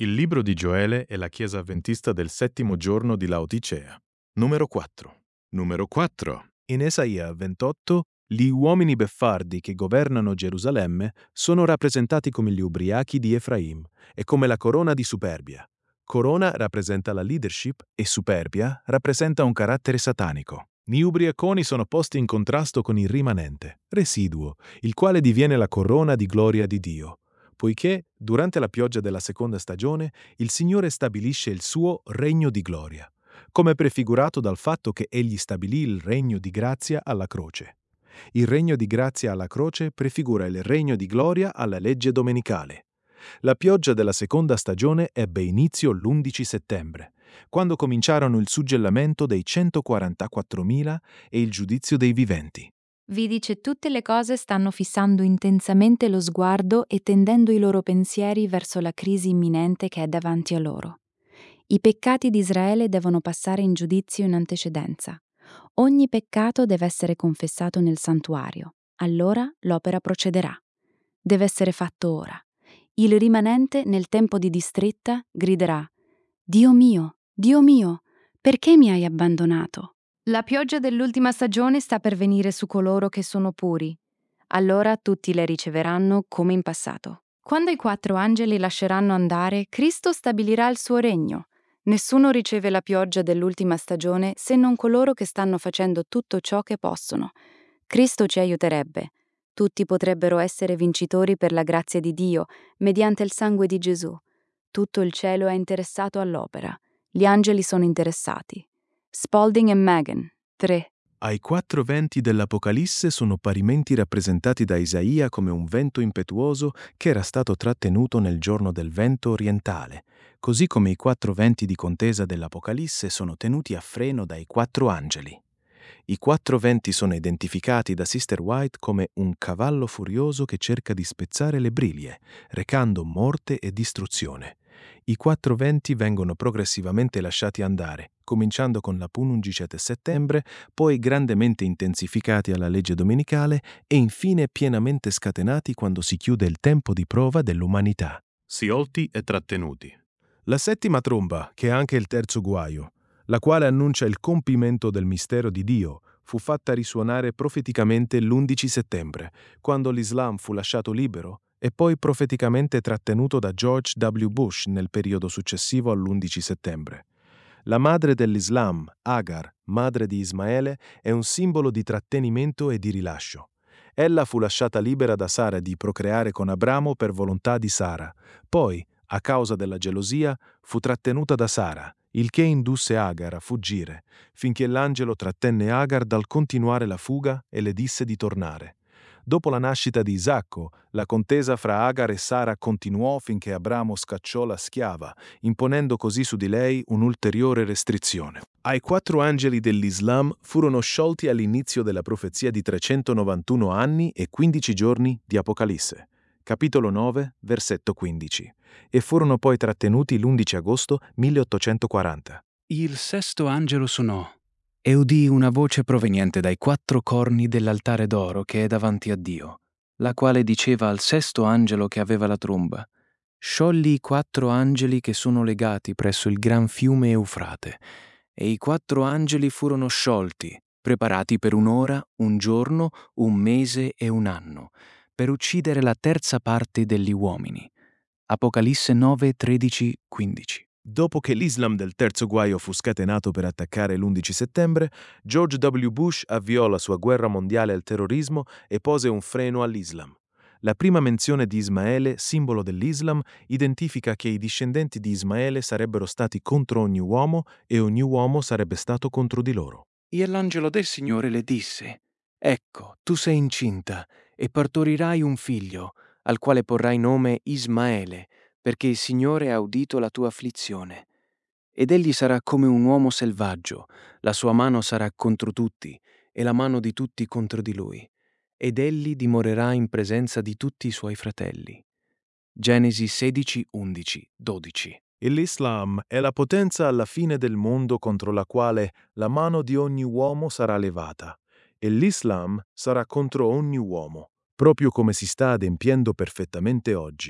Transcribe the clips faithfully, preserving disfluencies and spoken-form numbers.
Il libro di Gioele è la Chiesa Adventista del settimo giorno di Laodicea. Numero quattro. Numero quattro. In Esaia ventotto, gli uomini beffardi che governano Gerusalemme sono rappresentati come gli ubriachi di Efraim e come la corona di superbia. Corona rappresenta la leadership e superbia rappresenta un carattere satanico. Gli ubriaconi sono posti in contrasto con il rimanente, residuo, il quale diviene la corona di gloria di Dio, poiché, durante la pioggia della seconda stagione, il Signore stabilisce il suo regno di gloria, come prefigurato dal fatto che Egli stabilì il regno di grazia alla croce. Il regno di grazia alla croce prefigura il regno di gloria alla legge domenicale. La pioggia della seconda stagione ebbe inizio l'undici settembre, quando cominciarono il suggellamento dei centoquarantaquattromila e il giudizio dei viventi. Vi dice tutte le cose stanno fissando intensamente lo sguardo e tendendo i loro pensieri verso la crisi imminente che è davanti a loro. I peccati di Israele devono passare in giudizio in antecedenza. Ogni peccato deve essere confessato nel santuario. Allora l'opera procederà. Deve essere fatto ora. Il rimanente, nel tempo di distretta, griderà: Dio mio, Dio mio, perché mi hai abbandonato? La pioggia dell'ultima stagione sta per venire su coloro che sono puri. Allora tutti le riceveranno come in passato. Quando i quattro angeli lasceranno andare, Cristo stabilirà il suo regno. Nessuno riceve la pioggia dell'ultima stagione se non coloro che stanno facendo tutto ciò che possono. Cristo ci aiuterebbe. Tutti potrebbero essere vincitori per la grazia di Dio, mediante il sangue di Gesù. Tutto il cielo è interessato all'opera. Gli angeli sono interessati. Spalding e Megan, tre. Ai quattro venti dell'Apocalisse sono parimenti rappresentati da Isaia come un vento impetuoso che era stato trattenuto nel giorno del vento orientale, così come i quattro venti di contesa dell'Apocalisse sono tenuti a freno dai quattro angeli. I quattro venti sono identificati da Sister White come un cavallo furioso che cerca di spezzare le briglie, recando morte e distruzione. I quattro venti vengono progressivamente lasciati andare, cominciando con la Punungicete settembre, poi grandemente intensificati alla legge domenicale e infine pienamente scatenati quando si chiude il tempo di prova dell'umanità. Sciolti e trattenuti. La settima tromba, che è anche il terzo guaio, la quale annuncia il compimento del mistero di Dio, fu fatta risuonare profeticamente l'undici settembre, quando l'Islam fu lasciato libero e poi profeticamente trattenuto da George W. Bush nel periodo successivo all'undici settembre. La madre dell'Islam, Agar, madre di Ismaele, è un simbolo di trattenimento e di rilascio. Ella fu lasciata libera da Sara di procreare con Abramo per volontà di Sara. Poi, a causa della gelosia, fu trattenuta da Sara, il che indusse Agar a fuggire, finché l'angelo trattenne Agar dal continuare la fuga e le disse di tornare. Dopo la nascita di Isacco, la contesa fra Agar e Sara continuò finché Abramo scacciò la schiava, imponendo così su di lei un'ulteriore restrizione. Ai quattro angeli dell'Islam furono sciolti all'inizio della profezia di trecentonovantuno anni e quindici giorni di Apocalisse, capitolo nove, versetto quindici, e furono poi trattenuti l'undici agosto milleottocentoquaranta. Il sesto angelo suonò e udì una voce proveniente dai quattro corni dell'altare d'oro che è davanti a Dio, la quale diceva al sesto angelo che aveva la tromba: «Sciogli i quattro angeli che sono legati presso il gran fiume Eufrate». E i quattro angeli furono sciolti, preparati per un'ora, un giorno, un mese e un anno, per uccidere la terza parte degli uomini. Apocalisse nove, tredici, quindici. Dopo che l'Islam del terzo guaio fu scatenato per attaccare l'undici settembre, George W. Bush avviò la sua guerra mondiale al terrorismo e pose un freno all'Islam. La prima menzione di Ismaele, simbolo dell'Islam, identifica che i discendenti di Ismaele sarebbero stati contro ogni uomo e ogni uomo sarebbe stato contro di loro. E l'angelo del Signore le disse: «Ecco, tu sei incinta e partorirai un figlio, al quale porrai nome Ismaele, perché il Signore ha udito la tua afflizione. Ed egli sarà come un uomo selvaggio, la sua mano sarà contro tutti, e la mano di tutti contro di lui. Ed egli dimorerà in presenza di tutti i suoi fratelli». Genesi sedici, undici, dodici. L'Islam è la potenza alla fine del mondo contro la quale la mano di ogni uomo sarà levata, e l'Islam sarà contro ogni uomo, proprio come si sta adempiendo perfettamente oggi.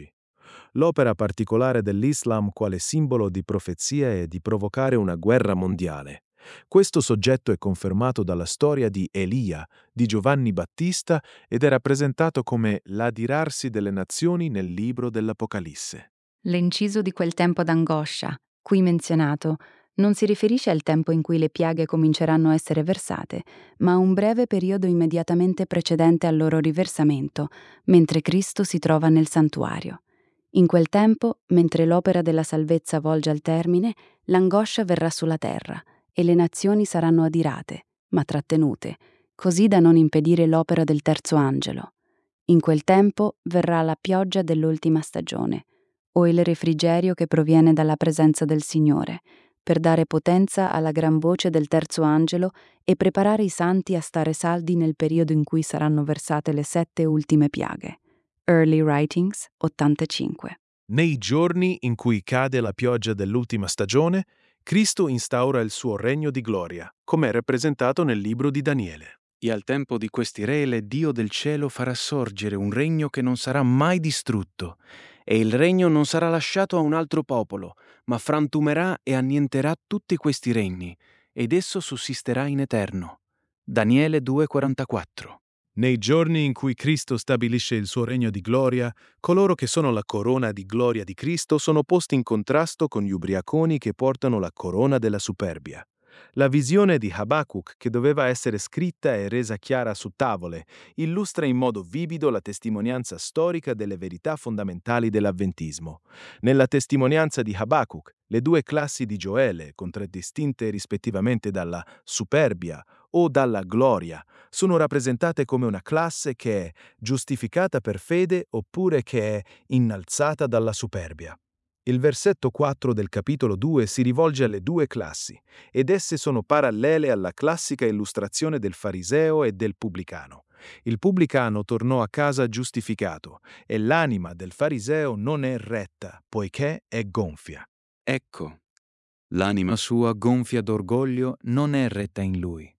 l'opera particolare dell'Islam quale simbolo di profezia e di provocare una guerra mondiale. Questo soggetto è confermato dalla storia di Elia, di Giovanni Battista, ed è rappresentato come l'adirarsi delle nazioni nel libro dell'Apocalisse. L'inciso di quel tempo d'angoscia, qui menzionato, non si riferisce al tempo in cui le piaghe cominceranno a essere versate, ma a un breve periodo immediatamente precedente al loro riversamento, mentre Cristo si trova nel santuario. In quel tempo, mentre l'opera della salvezza volge al termine, l'angoscia verrà sulla terra e le nazioni saranno adirate, ma trattenute, così da non impedire l'opera del terzo angelo. In quel tempo verrà la pioggia dell'ultima stagione, o il refrigerio che proviene dalla presenza del Signore, per dare potenza alla gran voce del terzo angelo e preparare i santi a stare saldi nel periodo in cui saranno versate le sette ultime piaghe. Early Writings ottantacinque. Nei giorni in cui cade la pioggia dell'ultima stagione, Cristo instaura il suo regno di gloria, come è rappresentato nel libro di Daniele. E al tempo di questi re l'Iddio del cielo farà sorgere un regno che non sarà mai distrutto, e il regno non sarà lasciato a un altro popolo, ma frantumerà e annienterà tutti questi regni, ed esso sussisterà in eterno. Daniele due quarantaquattro. Nei giorni in cui Cristo stabilisce il suo regno di gloria, coloro che sono la corona di gloria di Cristo sono posti in contrasto con gli ubriaconi che portano la corona della superbia. La visione di Habacuc, che doveva essere scritta e resa chiara su tavole, illustra in modo vivido la testimonianza storica delle verità fondamentali dell'avventismo. Nella testimonianza di Habacuc, le due classi di Gioele, contraddistinte rispettivamente dalla superbia o dalla gloria, sono rappresentate come una classe che è giustificata per fede oppure che è innalzata dalla superbia. Il versetto quattro del capitolo due si rivolge alle due classi, ed esse sono parallele alla classica illustrazione del fariseo e del pubblicano. Il pubblicano tornò a casa giustificato, e l'anima del fariseo non è retta, poiché è gonfia. Ecco, l'anima sua gonfia d'orgoglio non è retta in lui,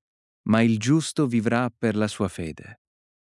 ma il giusto vivrà per la sua fede.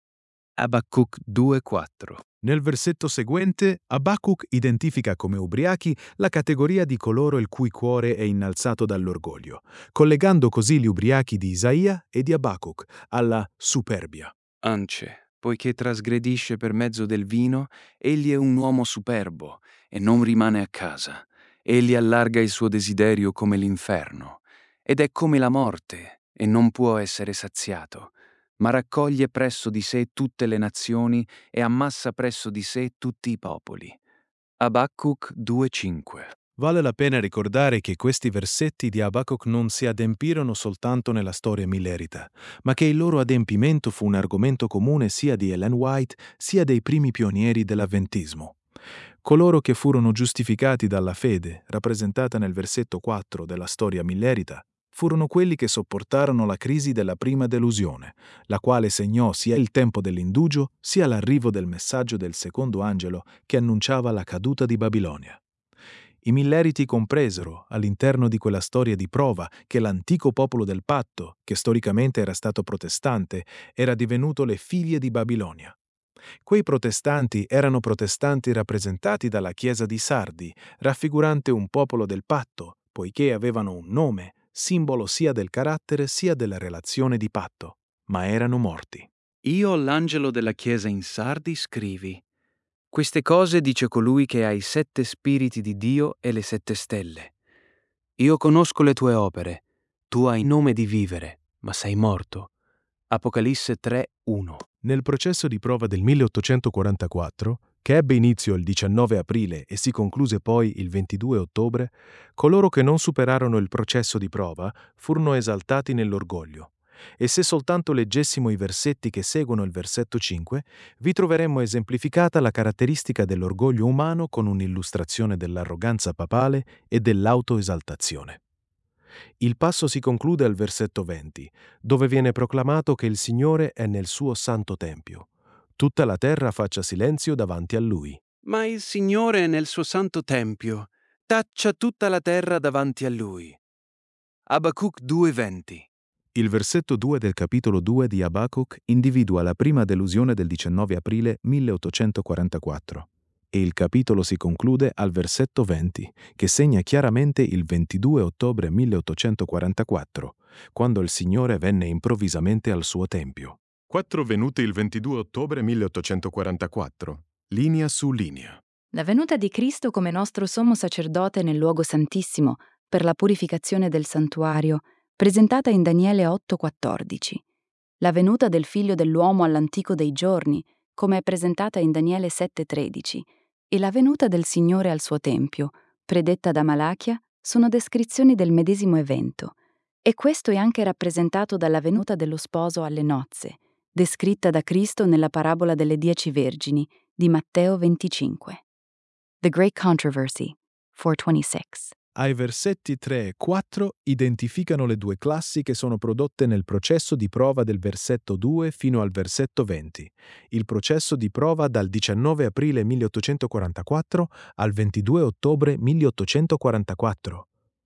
Abacuc due quattro. Nel versetto seguente, Abacuc identifica come ubriachi la categoria di coloro il cui cuore è innalzato dall'orgoglio, collegando così gli ubriachi di Isaia e di Abacuc alla superbia. Ance, poiché trasgredisce per mezzo del vino, egli è un uomo superbo e non rimane a casa. Egli allarga il suo desiderio come l'inferno, ed è come la morte, e non può essere saziato, ma raccoglie presso di sé tutte le nazioni e ammassa presso di sé tutti i popoli. Abacuc due cinque. Vale la pena ricordare che questi versetti di Abacuc non si adempirono soltanto nella storia millerita, ma che il loro adempimento fu un argomento comune sia di Ellen White sia dei primi pionieri dell'avventismo. Coloro che furono giustificati dalla fede, rappresentata nel versetto quattro della storia millerita, furono quelli che sopportarono la crisi della prima delusione, la quale segnò sia il tempo dell'indugio sia l'arrivo del messaggio del secondo angelo che annunciava la caduta di Babilonia. I milleriti compresero, all'interno di quella storia di prova, che l'antico popolo del patto, che storicamente era stato protestante, era divenuto le figlie di Babilonia. Quei protestanti erano protestanti rappresentati dalla Chiesa di Sardi, raffigurante un popolo del patto, poiché avevano un nome, simbolo sia del carattere sia della relazione di patto, ma erano morti. Io, l'angelo della chiesa in Sardi, scrivi: queste cose dice colui che ha i sette spiriti di Dio e le sette stelle. Io conosco le tue opere. Tu hai nome di vivere, ma sei morto. Apocalisse tre uno. Nel processo di prova del milleottocentoquarantaquattro, che ebbe inizio il diciannove aprile e si concluse poi il ventidue ottobre, coloro che non superarono il processo di prova furono esaltati nell'orgoglio. E se soltanto leggessimo i versetti che seguono il versetto cinque, vi troveremmo esemplificata la caratteristica dell'orgoglio umano con un'illustrazione dell'arroganza papale e dell'autoesaltazione. Il passo si conclude al versetto venti, dove viene proclamato che il Signore è nel suo santo tempio. Tutta la terra faccia silenzio davanti a Lui. Ma il Signore è nel suo santo tempio. Taccia tutta la terra davanti a Lui. Abacuc due venti. Il versetto due del capitolo due di Abacuc individua la prima delusione del diciannove aprile milleottocentoquarantaquattro. e il capitolo si conclude al versetto venti, che segna chiaramente il ventidue ottobre milleottocentoquarantaquattro, quando il Signore venne improvvisamente al suo tempio. Quattro venute il ventidue ottobre milleottocentoquarantaquattro, linea su linea. La venuta di Cristo come nostro sommo sacerdote nel luogo santissimo per la purificazione del santuario, presentata in Daniele otto quattordici. La venuta del Figlio dell'uomo all'antico dei giorni, come è presentata in Daniele sette tredici, e la venuta del Signore al suo tempio, predetta da Malachia, sono descrizioni del medesimo evento. E questo è anche rappresentato dalla venuta dello sposo alle nozze, descritta da Cristo nella parabola delle dieci vergini di Matteo venticinque. The Great Controversy, quattrocentoventisei. Ai versetti tre e quattro identificano le due classi che sono prodotte nel processo di prova del versetto due fino al versetto venti. Il processo di prova dal diciannove aprile milleottocentoquarantaquattro al ventidue ottobre milleottocentoquarantaquattro.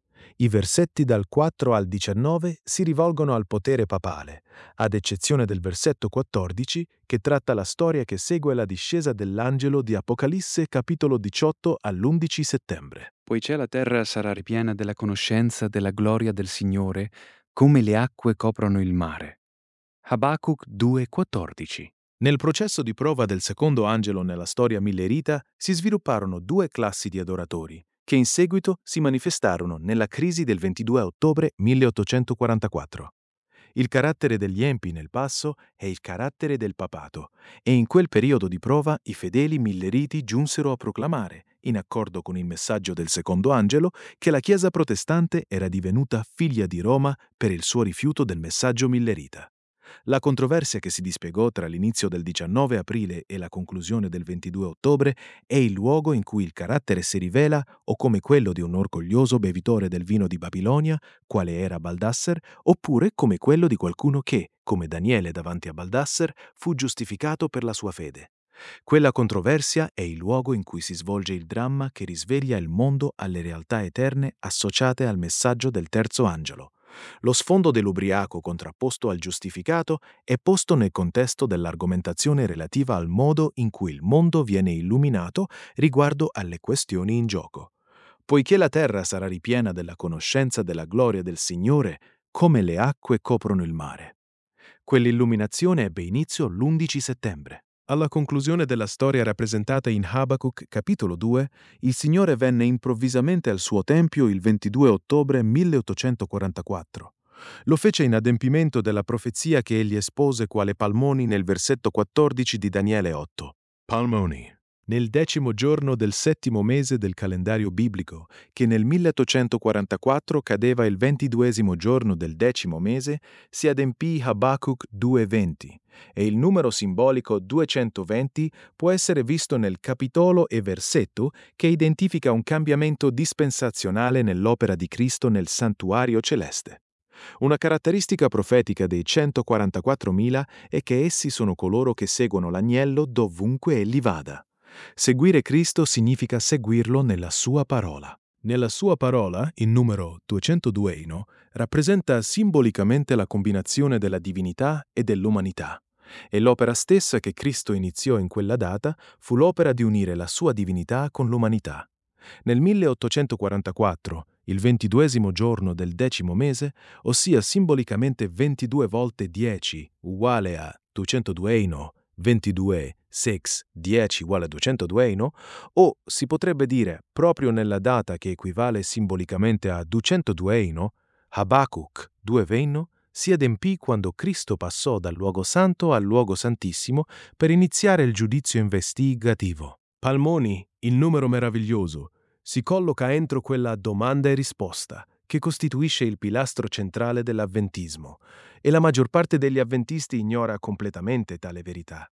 I versetti dal quattro al diciannove si rivolgono al potere papale, ad eccezione del versetto quattordici che tratta la storia che segue la discesa dell'angelo di Apocalisse capitolo diciotto all'undici settembre. Poiché la terra sarà ripiena della conoscenza della gloria del Signore, come le acque coprono il mare. Habacuc due quattordici. Nel processo di prova del secondo angelo nella storia millerita si svilupparono due classi di adoratori, che in seguito si manifestarono nella crisi del ventidue ottobre milleottocentoquarantaquattro. Il carattere degli empi nel passo è il carattere del papato, e in quel periodo di prova i fedeli milleriti giunsero a proclamare, in accordo con il messaggio del secondo angelo, che la Chiesa protestante era divenuta figlia di Roma per il suo rifiuto del messaggio millerita. La controversia che si dispiegò tra l'inizio del diciannove aprile e la conclusione del ventidue ottobre è il luogo in cui il carattere si rivela o come quello di un orgoglioso bevitore del vino di Babilonia, quale era Baldasser, oppure come quello di qualcuno che, come Daniele davanti a Baldasser, fu giustificato per la sua fede. Quella controversia è il luogo in cui si svolge il dramma che risveglia il mondo alle realtà eterne associate al messaggio del terzo angelo. Lo sfondo dell'ubriaco contrapposto al giustificato è posto nel contesto dell'argomentazione relativa al modo in cui il mondo viene illuminato riguardo alle questioni in gioco. Poiché la terra sarà ripiena della conoscenza della gloria del Signore, come le acque coprono il mare. Quell'illuminazione ebbe inizio l'undici settembre. Alla conclusione della storia rappresentata in Habacuc capitolo due, il Signore venne improvvisamente al suo tempio il ventidue ottobre milleottocentoquarantaquattro. Lo fece in adempimento della profezia che egli espose quale palmoni nel versetto quattordici di Daniele otto. Palmoni. Nel decimo giorno del settimo mese del calendario biblico, che nel milleottocentoquarantaquattro cadeva il ventiduesimo giorno del decimo mese, si adempì Habacuc due venti, e il numero simbolico duecentoventi può essere visto nel capitolo e versetto che identifica un cambiamento dispensazionale nell'opera di Cristo nel santuario celeste. Una caratteristica profetica dei centoquarantaquattromila è che essi sono coloro che seguono l'agnello dovunque egli vada. Seguire Cristo significa seguirlo nella sua parola. Nella sua parola, il numero duecentodue rappresenta simbolicamente la combinazione della divinità e dell'umanità. E l'opera stessa che Cristo iniziò in quella data fu l'opera di unire la sua divinità con l'umanità. Nel milleottocentoquarantaquattro, il ventiduesimo giorno del decimo mese, ossia simbolicamente ventidue volte dieci uguale a duecentodue, ventidue, sei, dieci uguale a duecentodue, o si potrebbe dire proprio nella data che equivale simbolicamente a duecentodue, Habacuc due venti, si adempì quando Cristo passò dal luogo santo al luogo santissimo per iniziare il giudizio investigativo. Palmoni, il numero meraviglioso, si colloca entro quella domanda e risposta che costituisce il pilastro centrale dell'avventismo, e la maggior parte degli avventisti ignora completamente tale verità.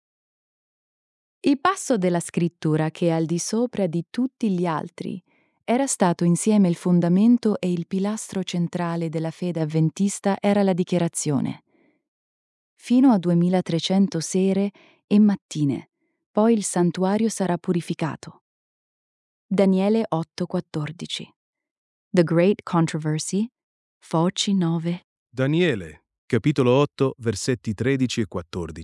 Il passo della scrittura che al di sopra di tutti gli altri era stato insieme il fondamento e il pilastro centrale della fede avventista era la dichiarazione. Fino a duemilatrecento sere e mattine, poi il santuario sarà purificato. Daniele otto quattordici. The Great Controversy, Foci nove. Daniele, capitolo otto, versetti tredici e quattordici.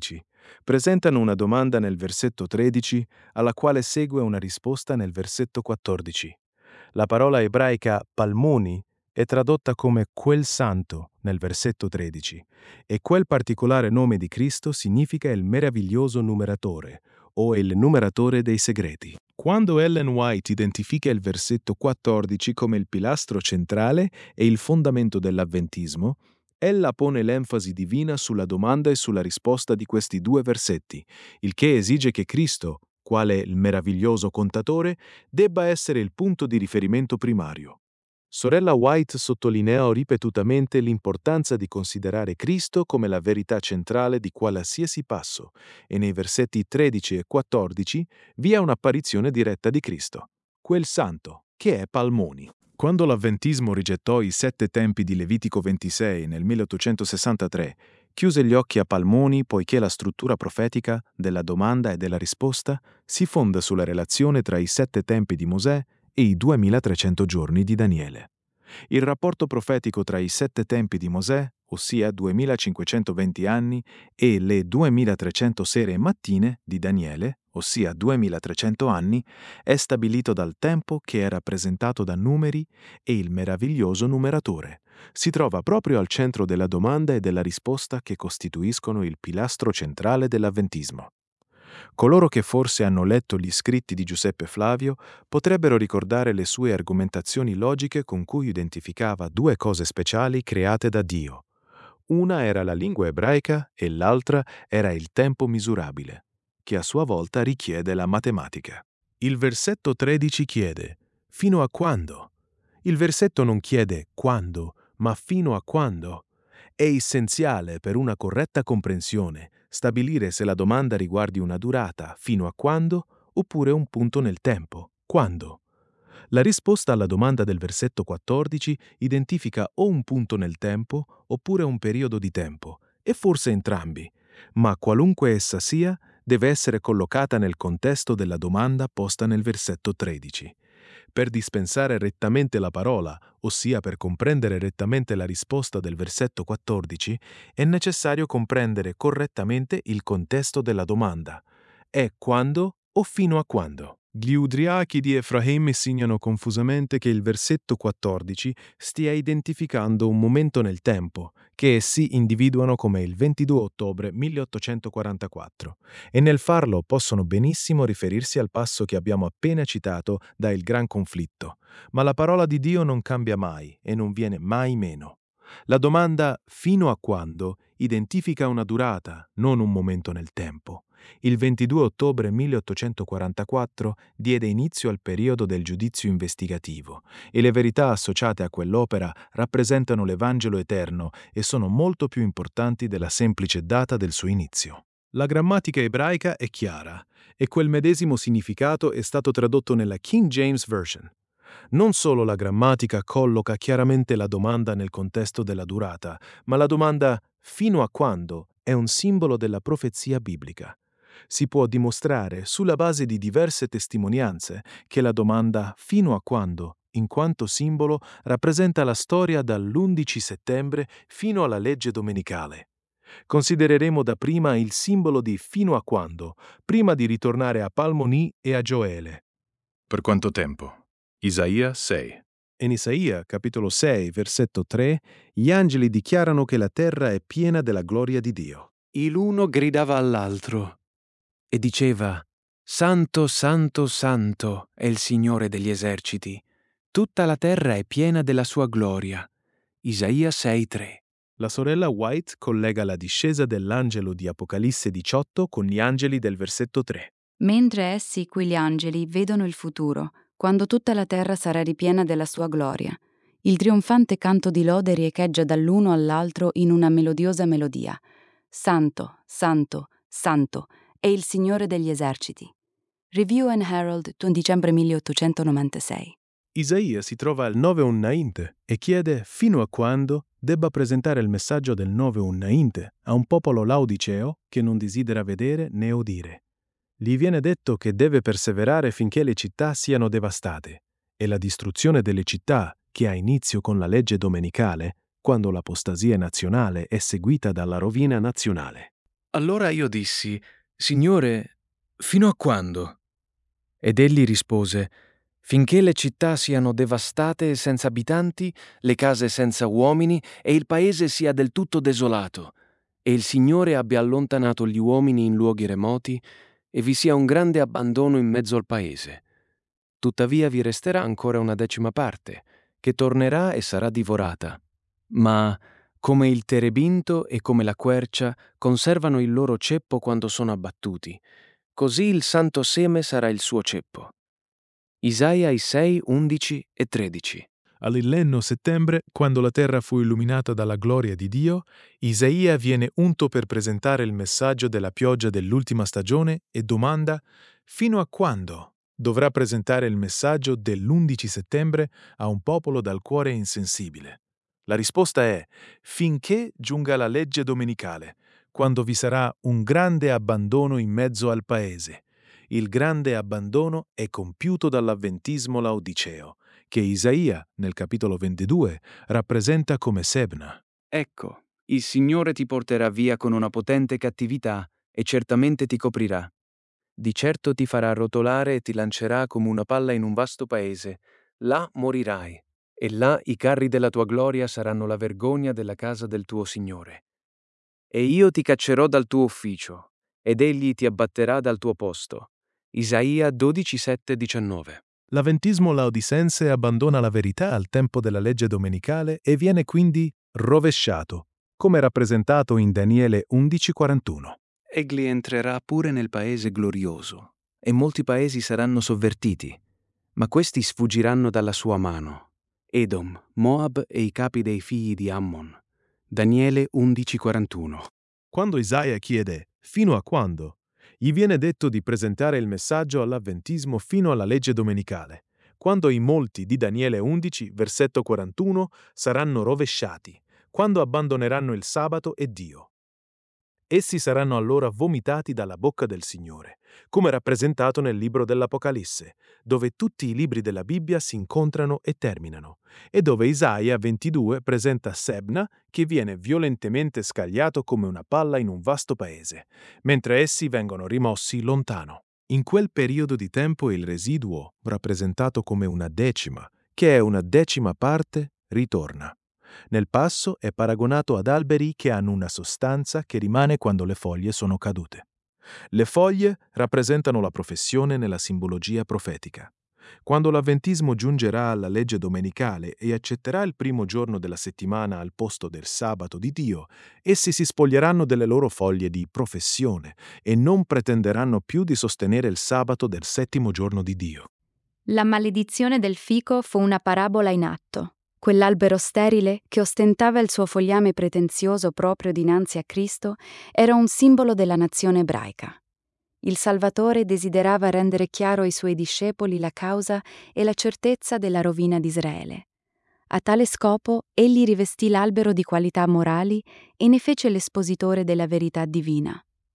Presentano una domanda nel versetto tredici, alla quale segue una risposta nel versetto quattordici. La parola ebraica palmoni è tradotta come quel santo nel versetto tredici, e quel particolare nome di Cristo significa il meraviglioso numeratore, o il numeratore dei segreti. Quando Ellen White identifica il versetto quattordici come il pilastro centrale e il fondamento dell'avventismo, ella pone l'enfasi divina sulla domanda e sulla risposta di questi due versetti, il che esige che Cristo, quale il meraviglioso contatore, debba essere il punto di riferimento primario. Sorella White sottolineò ripetutamente l'importanza di considerare Cristo come la verità centrale di qualsiasi passo, e nei versetti tredici e quattordici vi è un'apparizione diretta di Cristo, quel santo, che è Palmoni. Quando l'avventismo rigettò i sette tempi di Levitico ventisei nel milleottocentosessantatré, chiuse gli occhi a Palmoni poiché la struttura profetica della domanda e della risposta si fonda sulla relazione tra i sette tempi di Mosè e i duemilatrecento giorni di Daniele. Il rapporto profetico tra i sette tempi di Mosè, ossia duemilacinquecentoventi anni, e le duemilatrecento sere e mattine di Daniele, ossia duemilatrecento anni, è stabilito dal tempo che è rappresentato da numeri e il meraviglioso numeratore. Si trova proprio al centro della domanda e della risposta che costituiscono il pilastro centrale dell'avventismo. Coloro che forse hanno letto gli scritti di Giuseppe Flavio potrebbero ricordare le sue argomentazioni logiche con cui identificava due cose speciali create da Dio. Una era la lingua ebraica e l'altra era il tempo misurabile, che a sua volta richiede la matematica. Il versetto tredici chiede: fino a quando? Il versetto non chiede quando, ma fino a quando. È essenziale per una corretta comprensione stabilire se la domanda riguardi una durata, fino a quando, oppure un punto nel tempo, quando. La risposta alla domanda del versetto quattordici identifica o un punto nel tempo oppure un periodo di tempo, e forse entrambi, ma qualunque essa sia, deve essere collocata nel contesto della domanda posta nel versetto tredici. Per dispensare rettamente la parola, ossia per comprendere rettamente la risposta del versetto quattordici, è necessario comprendere correttamente il contesto della domanda. È quando o fino a quando? Gli udriachi di Efraim insegnano confusamente che il versetto quattordici stia identificando un momento nel tempo, che essi individuano come il ventidue ottobre milleottocentoquarantaquattro, e nel farlo possono benissimo riferirsi al passo che abbiamo appena citato da Il Gran Conflitto, ma la parola di Dio non cambia mai e non viene mai meno. La domanda «fino a quando» identifica una durata, non un momento nel tempo. Il ventidue ottobre milleottocentoquarantaquattro diede inizio al periodo del giudizio investigativo, e le verità associate a quell'opera rappresentano l'Evangelo eterno e sono molto più importanti della semplice data del suo inizio. La grammatica ebraica è chiara, e quel medesimo significato è stato tradotto nella King James Version. Non solo la grammatica colloca chiaramente la domanda nel contesto della durata, ma la domanda «fino a quando» è un simbolo della profezia biblica. Si può dimostrare, sulla base di diverse testimonianze, che la domanda «fino a quando», in quanto simbolo, rappresenta la storia dall'undici settembre fino alla legge domenicale. Considereremo dapprima il simbolo di «fino a quando», prima di ritornare a Palmoni e a Gioele. Per quanto tempo? Isaia sei. In Isaia, capitolo sei, versetto tre, gli angeli dichiarano che la terra è piena della gloria di Dio. E l'uno gridava all'altro e diceva: Santo, santo, santo è il Signore degli eserciti. Tutta la terra è piena della sua gloria. Isaia sei tre. La sorella White collega la discesa dell'angelo di Apocalisse diciotto con gli angeli del versetto tre. Mentre essi, quegli angeli, vedono il futuro, quando tutta la terra sarà ripiena della sua gloria. Il trionfante canto di lode riecheggia dall'uno all'altro in una melodiosa melodia. Santo, santo, santo è il Signore degli eserciti. Review and Herald, dicembre milleottocentonovantasei. Isaia si trova al Nove Unnainte e chiede fino a quando debba presentare il messaggio del Nove Unnainte a un popolo laodiceo che non desidera vedere né udire. Gli viene detto che deve perseverare finché le città siano devastate, e la distruzione delle città, che ha inizio con la legge domenicale, quando l'apostasia nazionale è seguita dalla rovina nazionale. Allora io dissi: Signore, fino a quando? Ed egli rispose: Finché le città siano devastate e senza abitanti, le case senza uomini e il paese sia del tutto desolato, e il Signore abbia allontanato gli uomini in luoghi remoti e vi sia un grande abbandono in mezzo al paese. Tuttavia vi resterà ancora una decima parte, che tornerà e sarà divorata. Ma come il terebinto e come la quercia conservano il loro ceppo quando sono abbattuti, così il santo seme sarà il suo ceppo. Isaia sei, undici e tredici. All'illenno settembre, quando la terra fu illuminata dalla gloria di Dio, Isaia viene unto per presentare il messaggio della pioggia dell'ultima stagione e domanda: fino a quando dovrà presentare il messaggio dell'undici settembre a un popolo dal cuore insensibile? La risposta è: finché giunga la legge domenicale, quando vi sarà un grande abbandono in mezzo al paese. Il grande abbandono è compiuto dall'avventismo laodiceo, che Isaia, nel capitolo ventidue, rappresenta come Sebna. Ecco, il Signore ti porterà via con una potente cattività e certamente ti coprirà. Di certo ti farà rotolare e ti lancerà come una palla in un vasto paese. Là morirai, e là i carri della tua gloria saranno la vergogna della casa del tuo Signore. E io ti caccerò dal tuo ufficio, ed egli ti abbatterà dal tuo posto. Isaia dodici, sette, diciannove. L'avventismo laodicense abbandona la verità al tempo della legge domenicale e viene quindi rovesciato, come rappresentato in Daniele undici quarantuno. Egli entrerà pure nel paese glorioso, e molti paesi saranno sovvertiti, ma questi sfuggiranno dalla sua mano. Edom, Moab e i capi dei figli di Ammon. Daniele undici quarantuno. Quando Isaia chiede «fino a quando?», gli viene detto di presentare il messaggio all'avventismo fino alla legge domenicale, quando i molti di Daniele undici, versetto quarantuno, saranno rovesciati, quando abbandoneranno il sabato e Dio. Essi saranno allora vomitati dalla bocca del Signore, come rappresentato nel libro dell'Apocalisse, dove tutti i libri della Bibbia si incontrano e terminano, e dove Isaia ventidue presenta Sebna che viene violentemente scagliato come una palla in un vasto paese, mentre essi vengono rimossi lontano. In quel periodo di tempo il residuo, rappresentato come una decima, che è una decima parte, ritorna. Nel passo è paragonato ad alberi che hanno una sostanza che rimane quando le foglie sono cadute. Le foglie rappresentano la professione nella simbologia profetica. Quando l'avventismo giungerà alla legge domenicale e accetterà il primo giorno della settimana al posto del sabato di Dio, essi si spoglieranno delle loro foglie di professione e non pretenderanno più di sostenere il sabato del settimo giorno di Dio. La maledizione del fico fu una parabola in atto. Quell'albero sterile, che ostentava il suo fogliame pretenzioso proprio dinanzi a Cristo, era un simbolo della nazione ebraica. Il Salvatore desiderava rendere chiaro ai suoi discepoli la causa e la certezza della rovina di Israele. A tale scopo, egli rivestì l'albero di qualità morali e ne fece l'espositore della verità divina.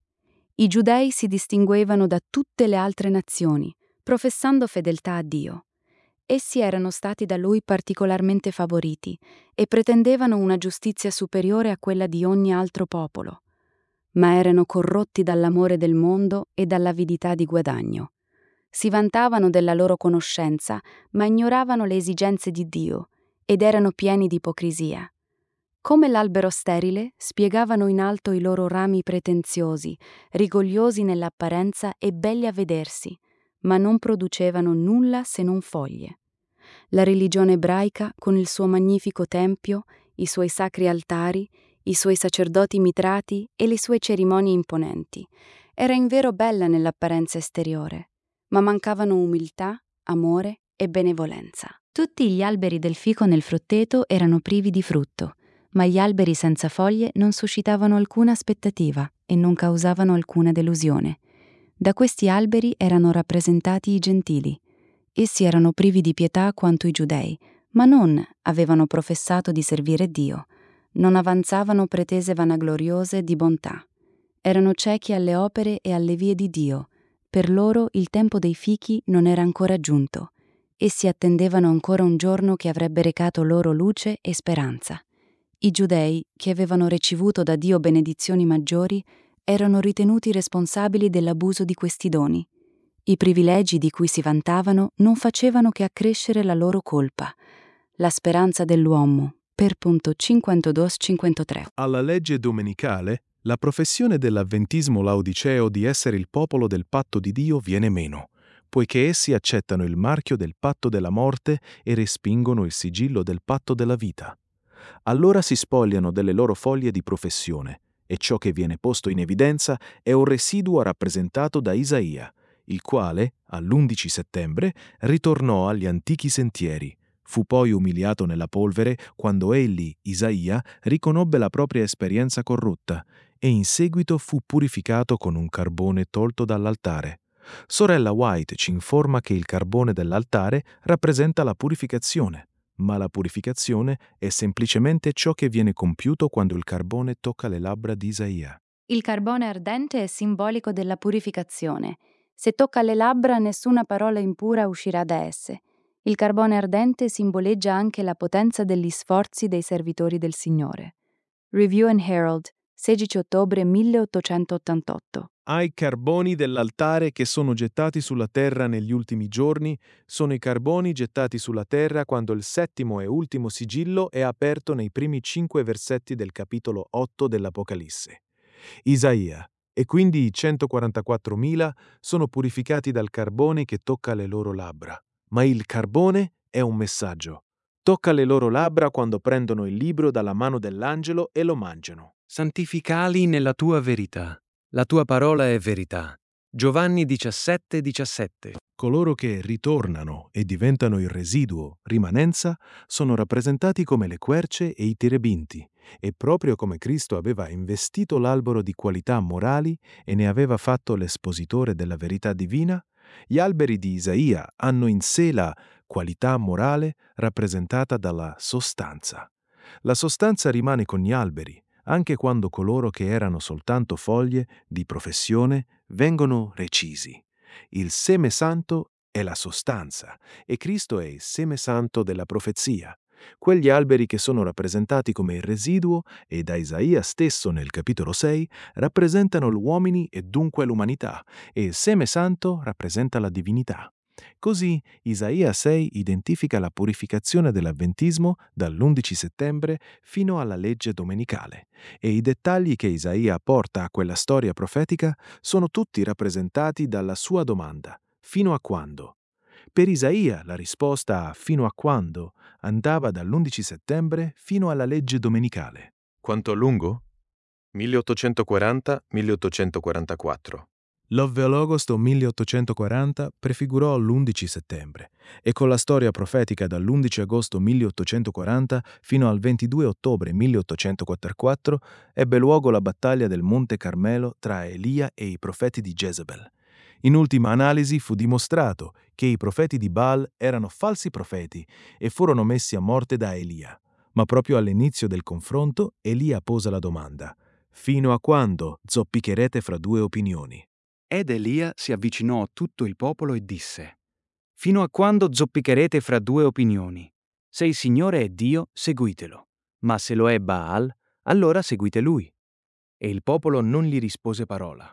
I giudei si distinguevano da tutte le altre nazioni, professando fedeltà a Dio. Essi erano stati da lui particolarmente favoriti e pretendevano una giustizia superiore a quella di ogni altro popolo, ma erano corrotti dall'amore del mondo e dall'avidità di guadagno. Si vantavano della loro conoscenza, ma ignoravano le esigenze di Dio ed erano pieni di ipocrisia. Come l'albero sterile, spiegavano in alto i loro rami pretenziosi, rigogliosi nell'apparenza e belli a vedersi, ma non producevano nulla se non foglie. La religione ebraica, con il suo magnifico tempio, i suoi sacri altari, i suoi sacerdoti mitrati e le sue cerimonie imponenti, era invero bella nell'apparenza esteriore, ma mancavano umiltà, amore e benevolenza. Tutti gli alberi del fico nel frutteto erano privi di frutto, ma gli alberi senza foglie non suscitavano alcuna aspettativa e non causavano alcuna delusione. Da questi alberi erano rappresentati i gentili. Essi erano privi di pietà quanto i giudei, ma non avevano professato di servire Dio. Non avanzavano pretese vanagloriose di bontà. Erano ciechi alle opere e alle vie di Dio. Per loro il tempo dei fichi non era ancora giunto. Essi attendevano ancora un giorno che avrebbe recato loro luce e speranza. I giudei, che avevano ricevuto da Dio benedizioni maggiori, erano ritenuti responsabili dell'abuso di questi doni. I privilegi di cui si vantavano non facevano che accrescere la loro colpa. La speranza dell'uomo, per punto cinquantadue cinquantatré. Alla legge domenicale, la professione dell'avventismo laodiceo di essere il popolo del patto di Dio viene meno, poiché essi accettano il marchio del patto della morte e respingono il sigillo del patto della vita. Allora si spogliano delle loro foglie di professione, e ciò che viene posto in evidenza è un residuo rappresentato da Isaia, il quale, all'undici settembre, ritornò agli antichi sentieri. Fu poi umiliato nella polvere quando egli, Isaia, riconobbe la propria esperienza corrotta e in seguito fu purificato con un carbone tolto dall'altare. Sorella White ci informa che il carbone dell'altare rappresenta la purificazione, ma la purificazione è semplicemente ciò che viene compiuto quando il carbone tocca le labbra di Isaia. Il carbone ardente è simbolico della purificazione. Se tocca le labbra, nessuna parola impura uscirà da esse. Il carbone ardente simboleggia anche la potenza degli sforzi dei servitori del Signore. Review and Herald, sedici ottobre milleottocentottantotto. Ai carboni dell'altare che sono gettati sulla terra negli ultimi giorni sono i carboni gettati sulla terra quando il settimo e ultimo sigillo è aperto nei primi cinque versetti del capitolo otto dell'Apocalisse. Isaia, e quindi i centoquarantaquattromila sono purificati dal carbone che tocca le loro labbra. Ma il carbone è un messaggio. Tocca le loro labbra quando prendono il libro dalla mano dell'angelo e lo mangiano. Santificali nella tua verità. La tua parola è verità. Giovanni diciassette diciassette. Coloro che ritornano e diventano il residuo, rimanenza, sono rappresentati come le querce e i terebinti, e proprio come Cristo aveva investito l'albero di qualità morali e ne aveva fatto l'espositore della verità divina, gli alberi di Isaia hanno in sé la qualità morale rappresentata dalla sostanza. La sostanza rimane con gli alberi, anche quando coloro che erano soltanto foglie di professione vengono recisi. Il seme santo è la sostanza e Cristo è il seme santo della profezia. Quegli alberi che sono rappresentati come il residuo e da Isaia stesso nel capitolo sei rappresentano gli uomini e dunque l'umanità e il seme santo rappresenta la divinità. Così Isaia sei identifica la purificazione dell'avventismo dall'undici settembre fino alla legge domenicale e i dettagli che Isaia porta a quella storia profetica sono tutti rappresentati dalla sua domanda: fino a quando? Per Isaia la risposta a fino a quando andava dall'undici settembre fino alla legge domenicale. Quanto a lungo? milleottocentoquaranta milleottocentoquarantaquattro. L'Ovveologosto milleottocentoquaranta prefigurò l'undici settembre e con la storia profetica dall'undici agosto milleottocentoquaranta fino al ventidue ottobre milleottocentoquarantaquattro ebbe luogo la battaglia del Monte Carmelo tra Elia e i profeti di Jezebel. In ultima analisi fu dimostrato che i profeti di Baal erano falsi profeti e furono messi a morte da Elia. Ma proprio all'inizio del confronto Elia pose la domanda: fino a quando zoppicherete fra due opinioni? Ed Elia si avvicinò a tutto il popolo e disse: Fino a quando zoppicherete fra due opinioni? Se il Signore è Dio, seguitelo, ma se lo è Baal, allora seguite lui. E il popolo non gli rispose parola.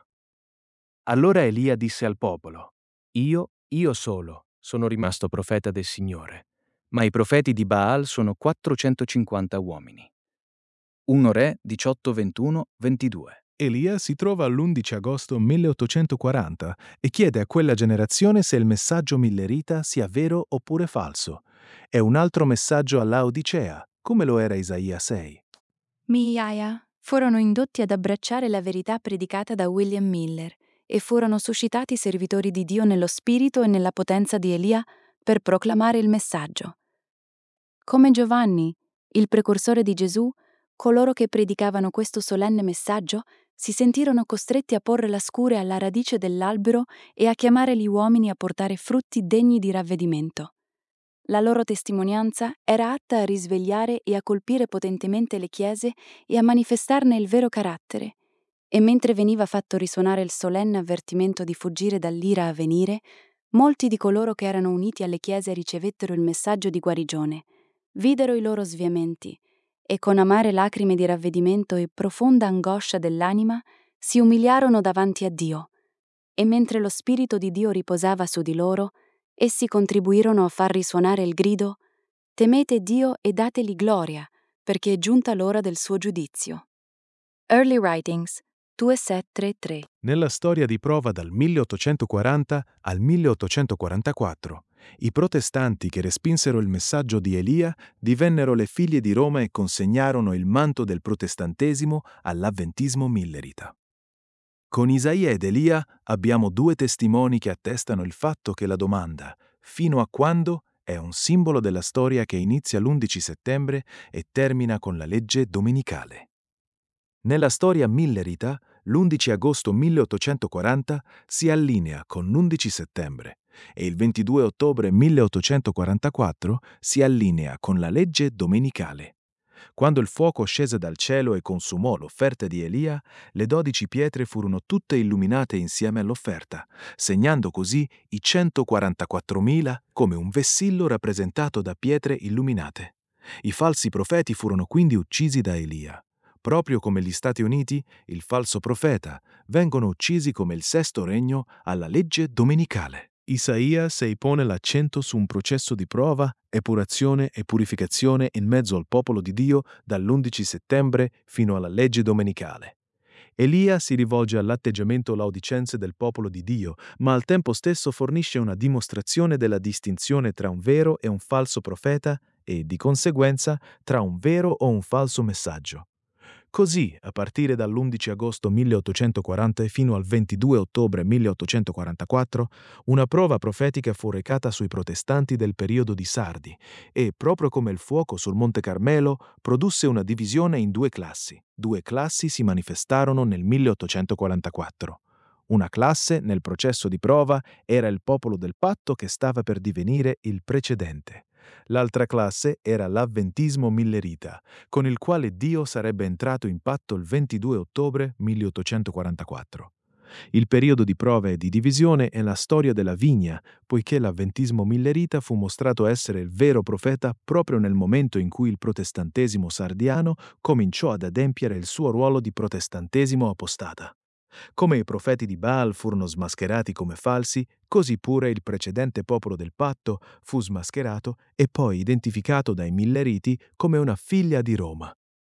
Allora Elia disse al popolo: Io, io solo, sono rimasto profeta del Signore, ma i profeti di Baal sono quattrocentocinquanta uomini. primo Re diciotto ventuno ventidue. Elia si trova all'undici agosto milleottocentoquaranta e chiede a quella generazione se il messaggio millerita sia vero oppure falso. È un altro messaggio a Laodicea, come lo era Isaia sei. Migliaia furono indotti ad abbracciare la verità predicata da William Miller e furono suscitati servitori di Dio nello spirito e nella potenza di Elia per proclamare il messaggio. Come Giovanni, il precursore di Gesù, coloro che predicavano questo solenne messaggio si sentirono costretti a porre la scure alla radice dell'albero e a chiamare gli uomini a portare frutti degni di ravvedimento. La loro testimonianza era atta a risvegliare e a colpire potentemente le chiese e a manifestarne il vero carattere. E mentre veniva fatto risuonare il solenne avvertimento di fuggire dall'ira a venire, molti di coloro che erano uniti alle chiese ricevettero il messaggio di guarigione, videro i loro sviamenti e con amare lacrime di ravvedimento e profonda angoscia dell'anima si umiliarono davanti a Dio, e mentre lo Spirito di Dio riposava su di loro, essi contribuirono a far risuonare il grido: «Temete Dio e dateli gloria, perché è giunta l'ora del suo giudizio». Early Writings due sette tre tre. Nella storia di prova dal milleottocentoquaranta al milleottocentoquarantaquattro, i protestanti che respinsero il messaggio di Elia divennero le figlie di Roma e consegnarono il manto del protestantesimo all'avventismo millerita. Con Isaia ed Elia abbiamo due testimoni che attestano il fatto che la domanda «fino a quando?» è un simbolo della storia che inizia l'undici settembre e termina con la legge domenicale. Nella storia millerita, l'undici agosto milleottocentoquaranta si allinea con l'undici settembre e il ventidue ottobre milleottocentoquarantaquattro si allinea con la legge domenicale. Quando il fuoco scese dal cielo e consumò l'offerta di Elia, le dodici pietre furono tutte illuminate insieme all'offerta, segnando così i centoquarantaquattromila come un vessillo rappresentato da pietre illuminate. I falsi profeti furono quindi uccisi da Elia. Proprio come gli Stati Uniti, il falso profeta vengono uccisi come il sesto regno alla legge domenicale. Isaia si pone l'accento su un processo di prova, epurazione e purificazione in mezzo al popolo di Dio dall'undici settembre fino alla legge domenicale. Elia si rivolge all'atteggiamento laodicense del popolo di Dio, ma al tempo stesso fornisce una dimostrazione della distinzione tra un vero e un falso profeta e, di conseguenza, tra un vero o un falso messaggio. Così, a partire dall'undici agosto milleottocentoquaranta fino al ventidue ottobre milleottocentoquarantaquattro, una prova profetica fu recata sui protestanti del periodo di Sardi e, proprio come il fuoco sul Monte Carmelo, produsse una divisione in due classi. Due classi si manifestarono nel milleottocentoquarantaquattro. Una classe, nel processo di prova, era il popolo del patto che stava per divenire il precedente. L'altra classe era l'avventismo millerita, con il quale Dio sarebbe entrato in patto il ventidue ottobre milleottocentoquarantaquattro. Il periodo di prova e di divisione è la storia della vigna, poiché l'avventismo millerita fu mostrato essere il vero profeta proprio nel momento in cui il protestantesimo sardiano cominciò ad adempiere il suo ruolo di protestantesimo apostata. Come i profeti di Baal furono smascherati come falsi, così pure il precedente popolo del patto fu smascherato e poi identificato dai milleriti come una figlia di Roma.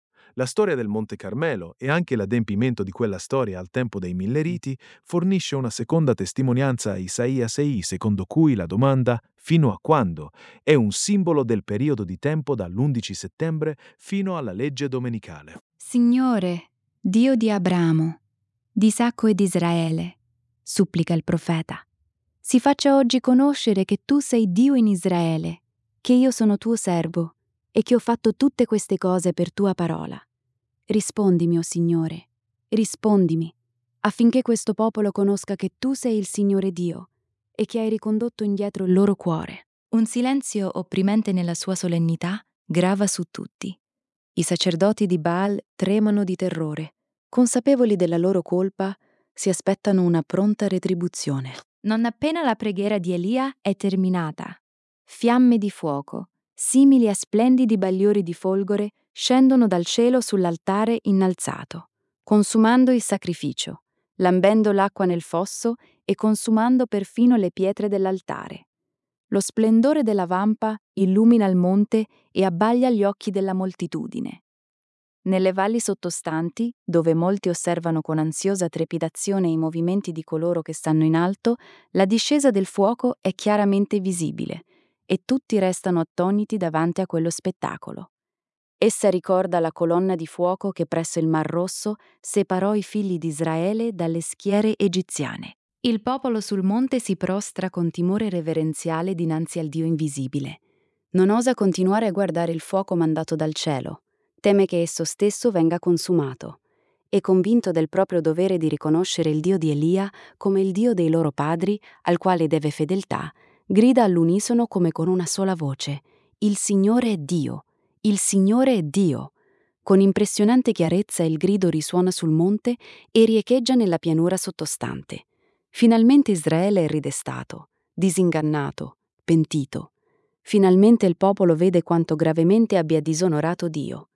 La storia del Monte Carmelo e anche l'adempimento di quella storia al tempo dei milleriti fornisce una seconda testimonianza a Isaia sei, secondo cui la domanda «fino a quando?» è un simbolo del periodo di tempo dall'undici settembre fino alla legge domenicale. Signore, Dio di Abramo, di Isacco e di Israele, supplica il profeta, si faccia oggi conoscere che tu sei Dio in Israele, che io sono tuo servo e che ho fatto tutte queste cose per tua parola. Rispondimi, o Signore, rispondimi, affinché questo popolo conosca che tu sei il Signore Dio e che hai ricondotto indietro il loro cuore. Un silenzio opprimente nella sua solennità grava su tutti. I sacerdoti di Baal tremano di terrore. Consapevoli della loro colpa, si aspettano una pronta retribuzione. Non appena la preghiera di Elia è terminata, fiamme di fuoco, simili a splendidi bagliori di folgore, scendono dal cielo sull'altare innalzato, consumando il sacrificio, lambendo l'acqua nel fosso e consumando perfino le pietre dell'altare. Lo splendore della vampa illumina il monte e abbaglia gli occhi della moltitudine. Nelle valli sottostanti, dove molti osservano con ansiosa trepidazione i movimenti di coloro che stanno in alto, la discesa del fuoco è chiaramente visibile e tutti restano attoniti davanti a quello spettacolo. Essa ricorda la colonna di fuoco che presso il Mar Rosso separò i figli di Israele dalle schiere egiziane. Il popolo sul monte si prostra con timore reverenziale dinanzi al Dio invisibile. Non osa continuare a guardare il fuoco mandato dal cielo. Teme che esso stesso venga consumato, e convinto del proprio dovere di riconoscere il Dio di Elia come il Dio dei loro padri, al quale deve fedeltà, grida all'unisono come con una sola voce: «Il Signore è Dio! Il Signore è Dio!» Con impressionante chiarezza il grido risuona sul monte e riecheggia nella pianura sottostante. Finalmente Israele è ridestato, disingannato, pentito. Finalmente il popolo vede quanto gravemente abbia disonorato Dio.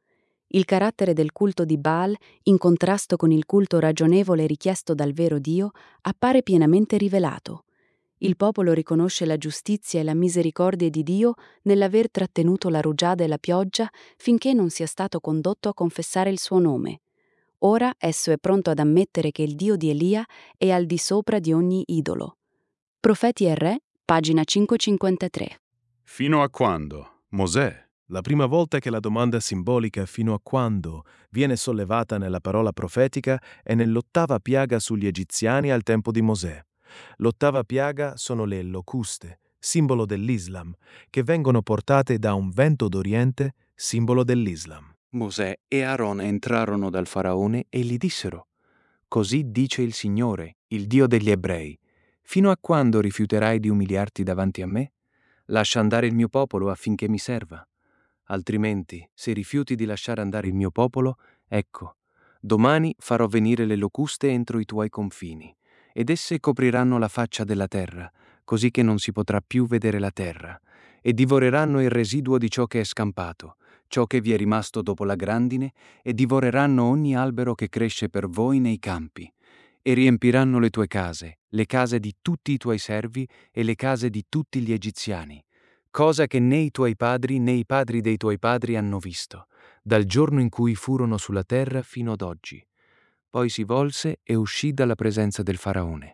Il carattere del culto di Baal, in contrasto con il culto ragionevole richiesto dal vero Dio, appare pienamente rivelato. Il popolo riconosce la giustizia e la misericordia di Dio nell'aver trattenuto la rugiada e la pioggia finché non sia stato condotto a confessare il suo nome. Ora esso è pronto ad ammettere che il Dio di Elia è al di sopra di ogni idolo. Profeti e Re, pagina cinquecentocinquantatré. Fino a quando, Mosè? La prima volta che la domanda simbolica fino a quando viene sollevata nella parola profetica è nell'ottava piaga sugli egiziani al tempo di Mosè. L'ottava piaga sono le locuste, simbolo dell'Islam, che vengono portate da un vento d'Oriente, simbolo dell'Islam. Mosè e Aaron entrarono dal faraone e gli dissero: «Così dice il Signore, il Dio degli Ebrei: fino a quando rifiuterai di umiliarti davanti a me? Lascia andare il mio popolo affinché mi serva. Altrimenti, se rifiuti di lasciare andare il mio popolo, ecco, domani farò venire le locuste entro i tuoi confini, ed esse copriranno la faccia della terra, così che non si potrà più vedere la terra, e divoreranno il residuo di ciò che è scampato, ciò che vi è rimasto dopo la grandine, e divoreranno ogni albero che cresce per voi nei campi, e riempiranno le tue case, le case di tutti i tuoi servi e le case di tutti gli egiziani, cosa che né i tuoi padri né i padri dei tuoi padri hanno visto, dal giorno in cui furono sulla terra fino ad oggi». Poi si volse e uscì dalla presenza del faraone.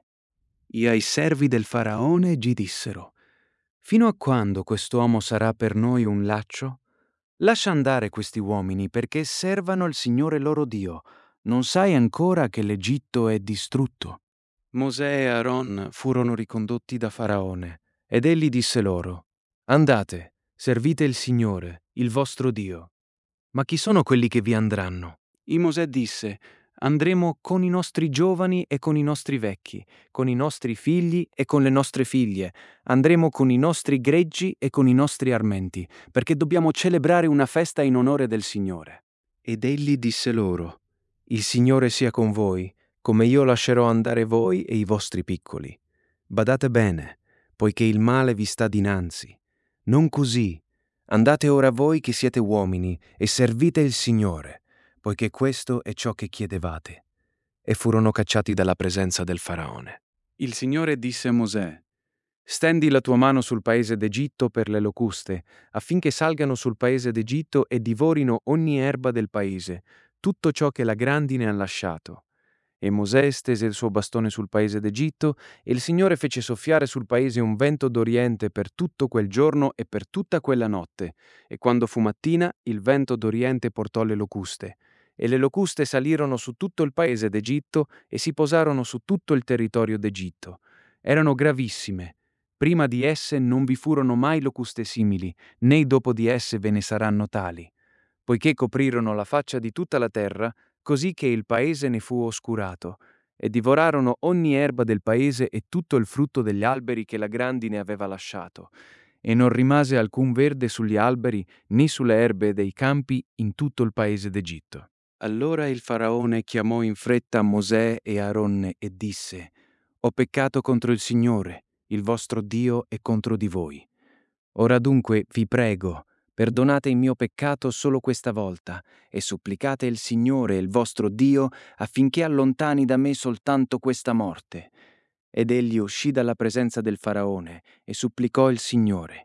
E ai servi del faraone gli dissero: «Fino a quando quest'uomo sarà per noi un laccio? Lascia andare questi uomini perché servano il Signore loro Dio. Non sai ancora che l'Egitto è distrutto?» Mosè e Aaron furono ricondotti da Faraone, ed egli disse loro: «Andate, servite il Signore, il vostro Dio». «Ma chi sono quelli che vi andranno?» E Mosè disse: «Andremo con i nostri giovani e con i nostri vecchi, con i nostri figli e con le nostre figlie, andremo con i nostri greggi e con i nostri armenti, perché dobbiamo celebrare una festa in onore del Signore». Ed egli disse loro: «Il Signore sia con voi, come io lascerò andare voi e i vostri piccoli. Badate bene, poiché il male vi sta dinanzi. Non così. Andate ora voi che siete uomini e servite il Signore, poiché questo è ciò che chiedevate». E furono cacciati dalla presenza del faraone. Il Signore disse a Mosè: «Stendi la tua mano sul paese d'Egitto per le locuste, affinché salgano sul paese d'Egitto e divorino ogni erba del paese, tutto ciò che la grandine ha lasciato». E Mosè stese il suo bastone sul paese d'Egitto, e il Signore fece soffiare sul paese un vento d'Oriente per tutto quel giorno e per tutta quella notte. E quando fu mattina, il vento d'Oriente portò le locuste. E le locuste salirono su tutto il paese d'Egitto e si posarono su tutto il territorio d'Egitto. Erano gravissime. Prima di esse non vi furono mai locuste simili, né dopo di esse ve ne saranno tali. Poiché coprirono la faccia di tutta la terra, così che il paese ne fu oscurato, e divorarono ogni erba del paese e tutto il frutto degli alberi che la grandine aveva lasciato, e non rimase alcun verde sugli alberi né sulle erbe dei campi in tutto il paese d'Egitto. Allora il faraone chiamò in fretta Mosè e Aaronne e disse: «Ho peccato contro il Signore, il vostro Dio, e contro di voi. Ora dunque vi prego, perdonate il mio peccato solo questa volta e supplicate il Signore, il vostro Dio, affinché allontani da me soltanto questa morte». Ed egli uscì dalla presenza del faraone e supplicò il Signore.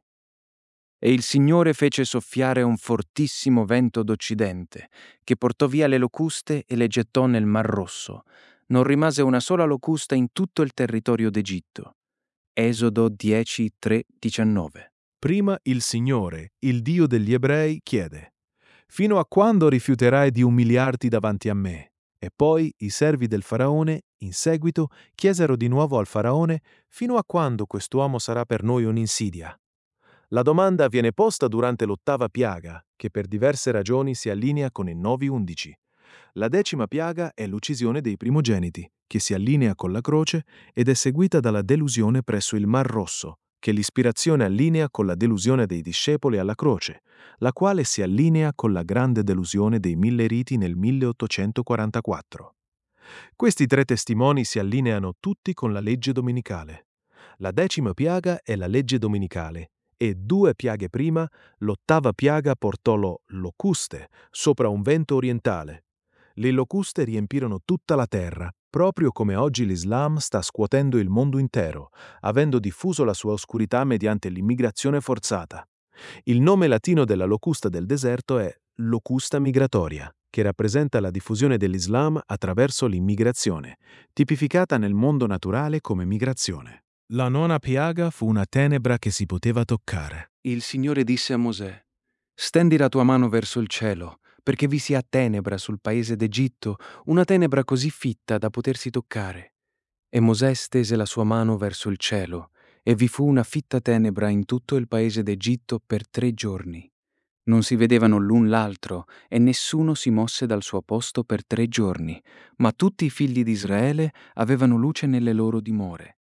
E il Signore fece soffiare un fortissimo vento d'Occidente, che portò via le locuste e le gettò nel Mar Rosso. Non rimase una sola locusta in tutto il territorio d'Egitto. Esodo dieci, tre, diciannove. Prima il Signore, il Dio degli Ebrei, chiede: «Fino a quando rifiuterai di umiliarti davanti a me?» E poi i servi del faraone, in seguito, chiesero di nuovo al faraone: «Fino a quando quest'uomo sarà per noi un'insidia?» La domanda viene posta durante l'ottava piaga, che per diverse ragioni si allinea con i novi undici. La decima piaga è l'uccisione dei primogeniti, che si allinea con la croce ed è seguita dalla delusione presso il Mar Rosso, che l'ispirazione allinea con la delusione dei discepoli alla croce, la quale si allinea con la grande delusione dei mille riti nel milleottocentoquarantaquattro. Questi tre testimoni si allineano tutti con la legge domenicale. La decima piaga è la legge domenicale e due piaghe prima, l'ottava piaga portò lo locuste sopra un vento orientale. Le locuste riempirono tutta la terra, proprio come oggi l'Islam sta scuotendo il mondo intero, avendo diffuso la sua oscurità mediante l'immigrazione forzata. Il nome latino della locusta del deserto è locusta migratoria, che rappresenta la diffusione dell'Islam attraverso l'immigrazione, tipificata nel mondo naturale come migrazione. La nona piaga fu una tenebra che si poteva toccare. Il Signore disse a Mosè: «Stendi la tua mano verso il cielo, perché vi sia tenebra sul paese d'Egitto, una tenebra così fitta da potersi toccare». E Mosè stese la sua mano verso il cielo, e vi fu una fitta tenebra in tutto il paese d'Egitto per tre giorni. Non si vedevano l'un l'altro, e nessuno si mosse dal suo posto per tre giorni, ma tutti i figli di Israele avevano luce nelle loro dimore.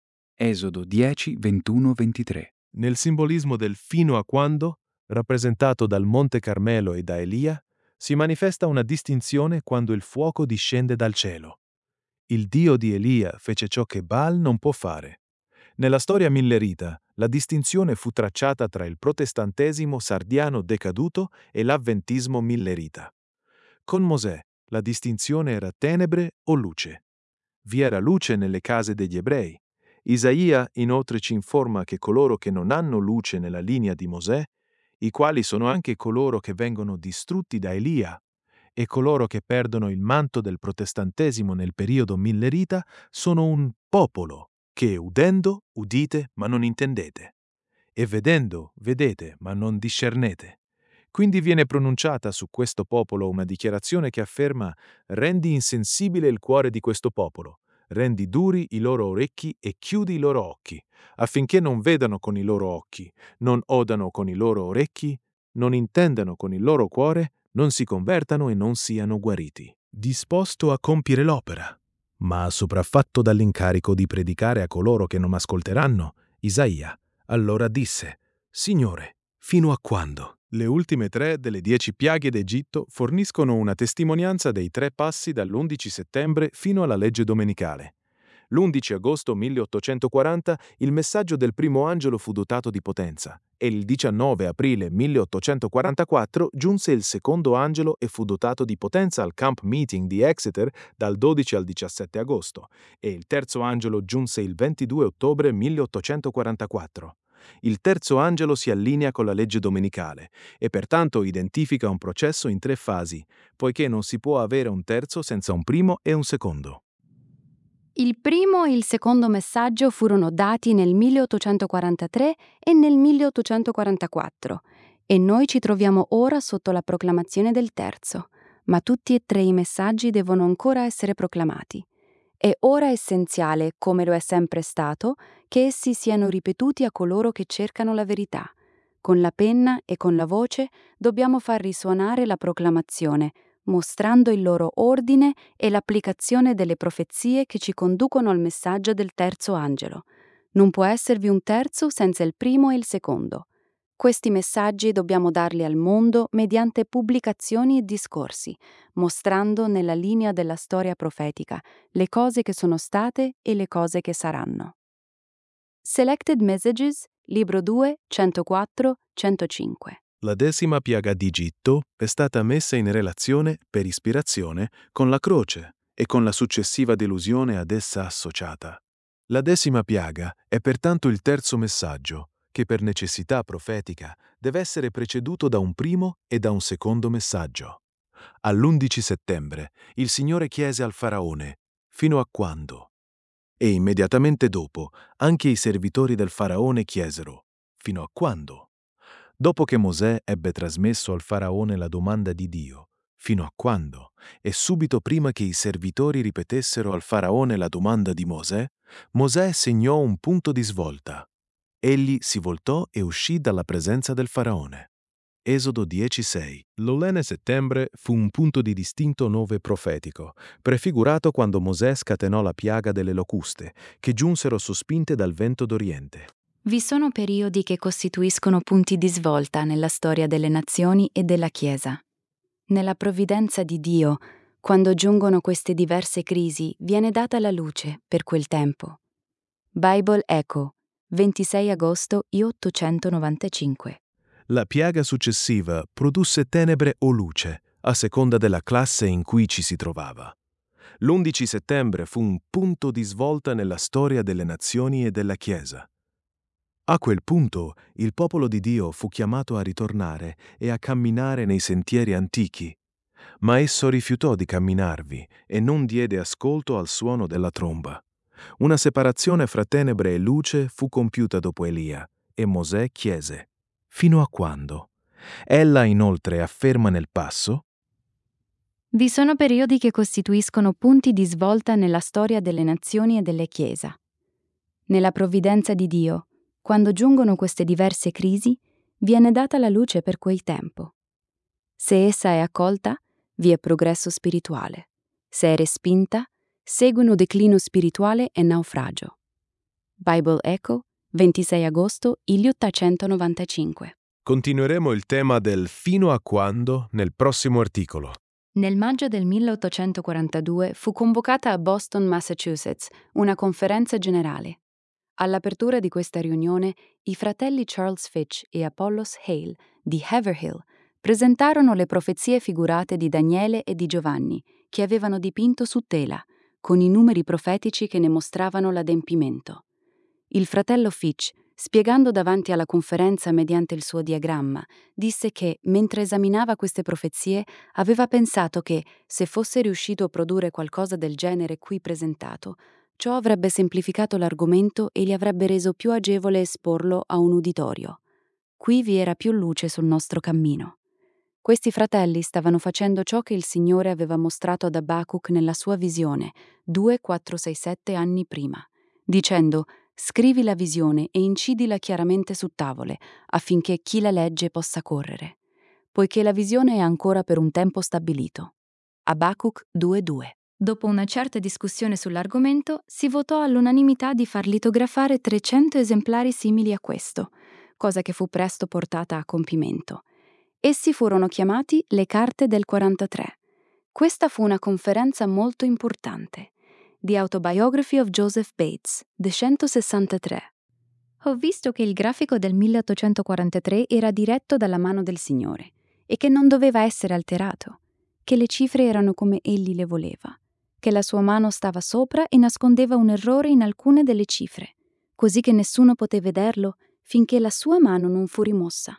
Esodo dieci, ventuno, ventitré. Nel simbolismo del fino a quando, rappresentato dal Monte Carmelo e da Elia, si manifesta una distinzione quando il fuoco discende dal cielo. Il Dio di Elia fece ciò che Baal non può fare. Nella storia millerita, la distinzione fu tracciata tra il protestantesimo sardiano decaduto e l'avventismo millerita. Con Mosè, la distinzione era tenebre o luce. Vi era luce nelle case degli ebrei. Isaia inoltre ci informa che coloro che non hanno luce nella linea di Mosè, i quali sono anche coloro che vengono distrutti da Elia, e coloro che perdono il manto del protestantesimo nel periodo millerita, sono un popolo che udendo udite ma non intendete, e vedendo vedete ma non discernete. Quindi viene pronunciata su questo popolo una dichiarazione che afferma: rendi insensibile il cuore di questo popolo, rendi duri i loro orecchi e chiudi i loro occhi, affinché non vedano con i loro occhi, non odano con i loro orecchi, non intendano con il loro cuore, non si convertano e non siano guariti. Disposto a compiere l'opera, ma sopraffatto dall'incarico di predicare a coloro che non ascolteranno, Isaia allora disse: Signore, fino a quando? Le ultime tre delle dieci piaghe d'Egitto forniscono una testimonianza dei tre passi dall'undici settembre fino alla legge domenicale. L'undici agosto milleottocentoquaranta il messaggio del primo angelo fu dotato di potenza e il diciannove aprile milleottocentoquarantaquattro giunse il secondo angelo e fu dotato di potenza al camp meeting di Exeter dal dodici al diciassette agosto e il terzo angelo giunse il ventidue ottobre milleottocentoquarantaquattro. Il terzo angelo si allinea con la legge domenicale e pertanto identifica un processo in tre fasi, poiché non si può avere un terzo senza un primo e un secondo. Il primo e il secondo messaggio furono dati nel milleottocentoquarantatré e nel milleottocentoquarantaquattro e noi ci troviamo ora sotto la proclamazione del terzo, ma tutti e tre i messaggi devono ancora essere proclamati. È ora essenziale, come lo è sempre stato, che essi siano ripetuti a coloro che cercano la verità. Con la penna e con la voce dobbiamo far risuonare la proclamazione, mostrando il loro ordine e l'applicazione delle profezie che ci conducono al messaggio del terzo angelo. Non può esservi un terzo senza il primo e il secondo. Questi messaggi dobbiamo darli al mondo mediante pubblicazioni e discorsi, mostrando nella linea della storia profetica le cose che sono state e le cose che saranno. Selected Messages, libro due, centoquattro, centocinque. La decima piaga d'Egitto è stata messa in relazione, per ispirazione, con la croce e con la successiva delusione ad essa associata. La decima piaga è pertanto il terzo messaggio, che per necessità profetica deve essere preceduto da un primo e da un secondo messaggio. All'undici settembre il Signore chiese al Faraone: «Fino a quando?» E immediatamente dopo anche i servitori del Faraone chiesero: «Fino a quando?» Dopo che Mosè ebbe trasmesso al Faraone la domanda di Dio, «Fino a quando?» e subito prima che i servitori ripetessero al Faraone la domanda di Mosè, Mosè segnò un punto di svolta. Egli si voltò e uscì dalla presenza del Faraone. Esodo dieci sei. L'olene settembre fu un punto di distinto nove profetico, prefigurato quando Mosè scatenò la piaga delle locuste, che giunsero sospinte dal vento d'Oriente. Vi sono periodi che costituiscono punti di svolta nella storia delle nazioni e della Chiesa. Nella provvidenza di Dio, quando giungono queste diverse crisi, viene data la luce per quel tempo. Bible Echo, ventisei agosto milleottocentonovantacinque. La piaga successiva produsse tenebre o luce, a seconda della classe in cui ci si trovava. L'undici settembre fu un punto di svolta nella storia delle nazioni e della Chiesa. A quel punto il popolo di Dio fu chiamato a ritornare e a camminare nei sentieri antichi, ma esso rifiutò di camminarvi e non diede ascolto al suono della tromba. Una separazione fra tenebre e luce fu compiuta dopo Elia, e Mosè chiese: «Fino a quando?» Ella inoltre afferma nel passo: Vi sono periodi che costituiscono punti di svolta nella storia delle nazioni e delle chiese. Nella provvidenza di Dio, quando giungono queste diverse crisi, viene data la luce per quel tempo. Se essa è accolta, vi è progresso spirituale. Se è respinta, seguono declino spirituale e naufragio. Bible Echo, ventisei agosto milleottocentonovantacinque. Continueremo il tema del fino a quando nel prossimo articolo. Nel maggio del milleottocentoquarantadue fu convocata a Boston, Massachusetts, una conferenza generale. All'apertura di questa riunione, i fratelli Charles Fitch e Apollos Hale di Haverhill presentarono le profezie figurate di Daniele e di Giovanni, che avevano dipinto su tela, con i numeri profetici che ne mostravano l'adempimento. Il fratello Fitch, spiegando davanti alla conferenza mediante il suo diagramma, disse che, mentre esaminava queste profezie, aveva pensato che, se fosse riuscito a produrre qualcosa del genere qui presentato, ciò avrebbe semplificato l'argomento e gli avrebbe reso più agevole esporlo a un uditorio. Qui vi era più luce sul nostro cammino. Questi fratelli stavano facendo ciò che il Signore aveva mostrato ad Abacuc nella sua visione, due, quattro, sei, sette anni prima, dicendo: «Scrivi la visione e incidila chiaramente su tavole, affinché chi la legge possa correre, poiché la visione è ancora per un tempo stabilito». Abacuc due due. Dopo una certa discussione sull'argomento, si votò all'unanimità di far litografare trecento esemplari simili a questo, cosa che fu presto portata a compimento. Essi furono chiamati le Carte del quarantatré. Questa fu una conferenza molto importante. The Autobiography of Joseph Bates, duecentosessantatré. Ho visto che il grafico del milleottocentoquarantatré era diretto dalla mano del Signore e che non doveva essere alterato, che le cifre erano come Egli le voleva, che la sua mano stava sopra e nascondeva un errore in alcune delle cifre, così che nessuno poté vederlo finché la sua mano non fu rimossa.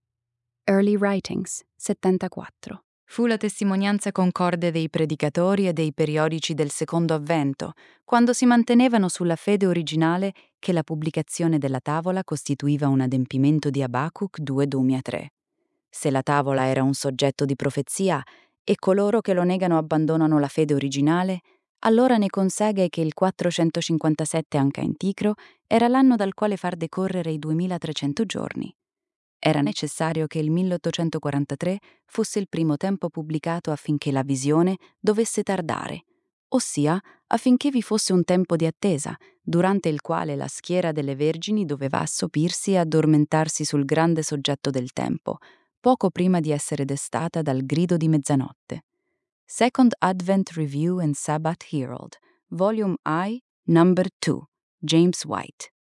Early Writings, settantaquattro. Fu la testimonianza concorde dei predicatori e dei periodici del secondo avvento, quando si mantenevano sulla fede originale che la pubblicazione della tavola costituiva un adempimento di Abacuc due due tre. Se la tavola era un soggetto di profezia e coloro che lo negano abbandonano la fede originale, allora ne consegue che il quattrocentocinquantasette anche anticro era l'anno dal quale far decorrere i duemilatrecento giorni. Era necessario che il milleottocentoquarantatré fosse il primo tempo pubblicato affinché la visione dovesse tardare, ossia affinché vi fosse un tempo di attesa, durante il quale la schiera delle vergini doveva assopirsi e addormentarsi sul grande soggetto del tempo, poco prima di essere destata dal grido di mezzanotte. Second Advent Review and Sabbath Herald, Volume I, Number two, James White.